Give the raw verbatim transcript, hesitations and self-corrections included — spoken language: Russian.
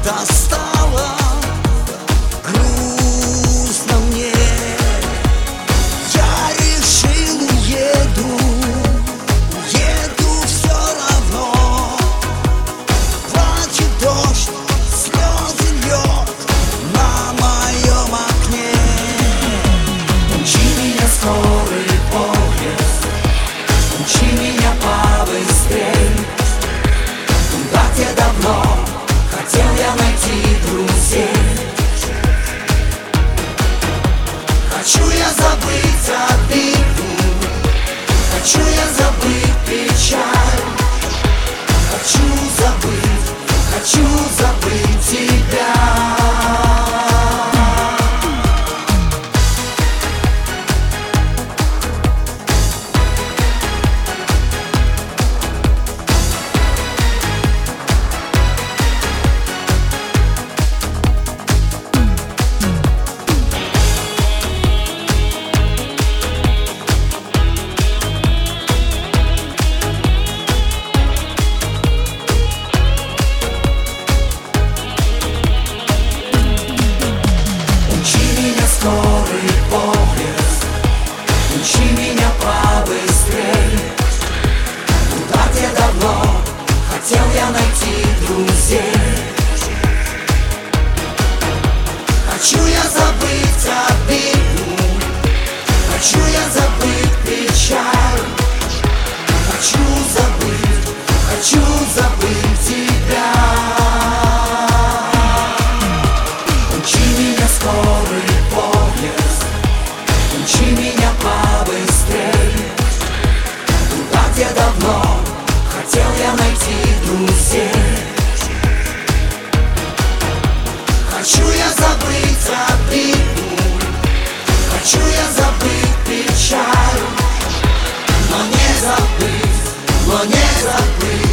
достала, грустно мне. Я решил, уеду, уеду все равно. Плачет дождь, слезы льет на моем окне. Учи меня скорый поезд, учи меня побыстрей. Туда, где давно хотел я найти друзей. Хочу я забыть обиду, хочу я забыть печаль. Хочу забыть, хочу забыть тебя. Скорый поезд, учи меня побыстрей. Туда, где давно хотел я найти друзей. Хочу я забыть обиду, хочу я забыть печаль. Хочу забыть, хочу забыть тебя. Учи меня скорый поезд, учи меня побыстрей. Туда, где давно хотел я найти друзей. Хочу я забыть обиду, хочу я забыть печаль. Но не забыть, но не забыть